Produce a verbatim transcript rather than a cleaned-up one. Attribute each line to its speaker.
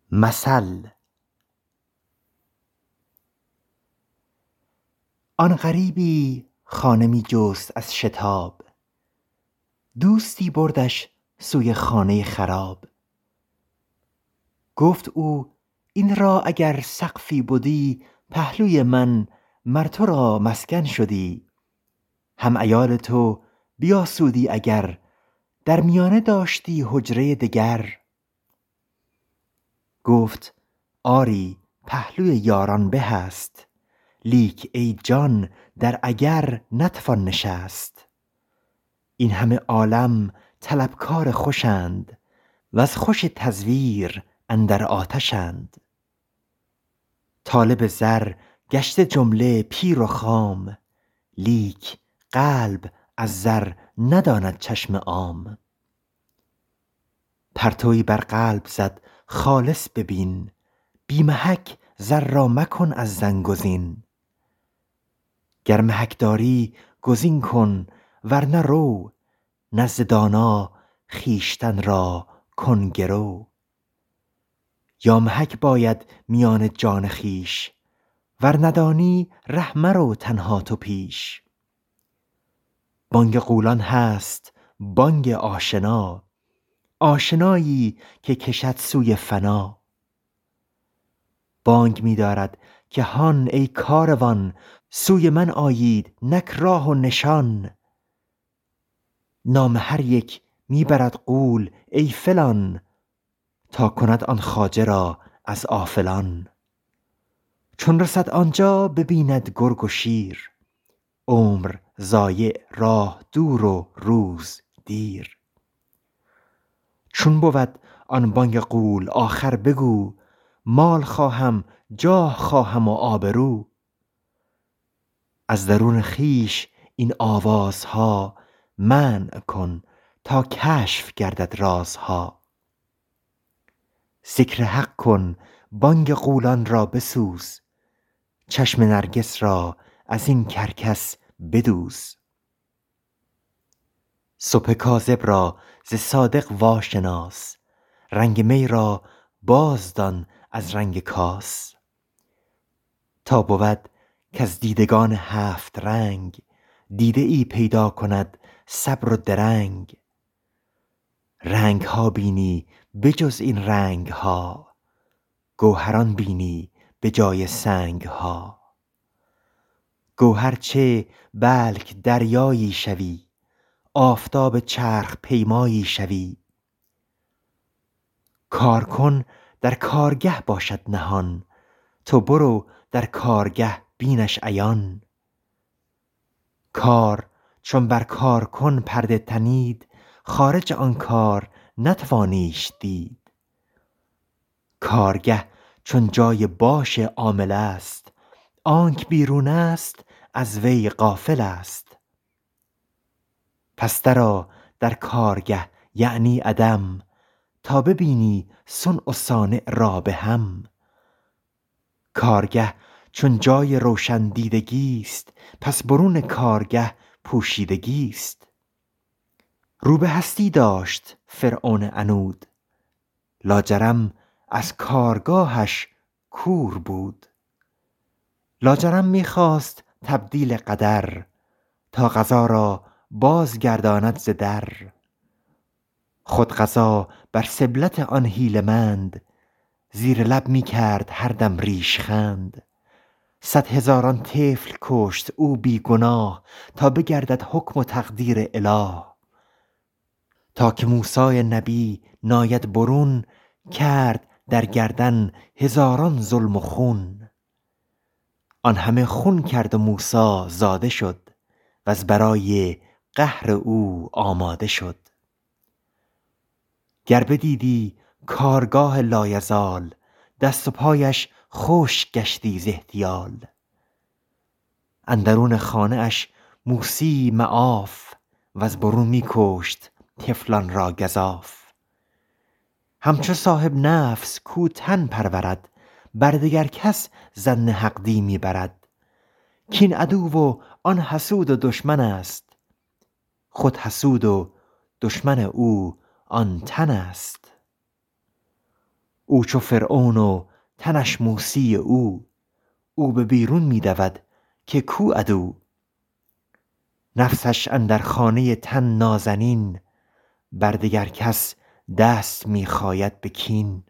Speaker 1: مثل. آن غریبی خانه می جست از شتاب، دوستی بردش سوی خانه خراب. گفت او این را اگر سقفی بدی، پهلوی من مر تو را مسکن شدی. هم عیال تو بیاسودی اگر، در میانه داشتی حجره دگر. گفت آری پهلوی یاران به است، لیک ای جان در اگر نتوان نشست. این همه عالم طلبکار خوشند، وز خوش تزویر اندر آتشند. طالب زر گشته جمله پیر و خام، لیک قلب از زر نداند چشم عام. پرتوی بر قلب زد خالص ببین، بی محک زر را مکن از زن گزین. گر محک داری گزین کن ورنه رو، نزد دانا خویشتن را کن گرو. یا محک باید میان جان خویش، ور ندانی ره مرو تنها تو پیش. بانگ غولان هست بانگ آشنا، آشنایی که کشد سوی فنا. بانگ می دارد که هان ای کاروان، سوی من آیید نک راه و نشان. نام هر یک می برد غول ای فلان، تا کند آن خواجه را از غافلان. چون رسد آنجا ببیند گرگ و شیر، عمر ضایع راه دور و روز دیر. چون بود آن بانگ غول آخر بگو، مال خواهم جاه خواهم و آبرو. از درون خویش این آوازها منع کن، تا کشف گردد رازها. ذکر حق کن بانگ غولان را بسوز، چشم نرگس را از این کرکس بدوز. صبح کاذب را ز صادق واشناس، رنگ می را بازدان از رنگ کاس. تا بود کز دیدگان هفت رنگ، دیده ای پیدا کند صبر و درنگ. رنگ ها بینی بجز این رنگ ها، گوهران بینی به جای سنگ ها. گوهر چه بلک دریایی شوی، آفتاب چرخ پیمایی شوی. کار کن در کارگه باشد نهان، تو برو در کارگه بینش عیان. کار چون بر کار کن پرده تنید، خارج آن کار نتوانیش دید. کارگه چون جای باش عامل است، آنک بیرون است از وی غافل است. پس درآ در کارگه یعنی عدم، تا ببینی صنع و صانع را به هم. کارگه چون جای روشن دیدگی است، پس برون کارگه پوشیدگی است. رو به هستی داشت فرعون عنود، لاجرم از کارگاهش کور بود. لاجرم می خواست تبدیل قدر، تا قضا را بازگرداند ز در. خود قضا بر سبلت آن حیله مند، زیر لب می کرد هر دم ریشخند. صد هزاران طفل کشت او بی گناه، تا بگردد حکم و تقدیر اله. تا که موسی نبی ناید برون، کرد در گردن هزاران ظلم و خون. آن همه خون کرد و موسی زاده شد، وز برای قهر او آماده شد. گر بدیدی کارگاه لایزال، دست و پایش خشک گشتی ز احتیال. اندرون خانه اش موسی معاف، وز برون می کشت طفلان را گزاف. همچو صاحب نفس کو تن پرورد، بر دگر کس ظن حقدی می برد. کین عدو و آن حسود و دشمن است، خود حسود و دشمن او آن تن است. او چو فرعون و تنش موسی او، او به بیرون می دود که کو عدو. نفسش اندر خانه تن نازنین، بر دگر کس دست می خاید به کین.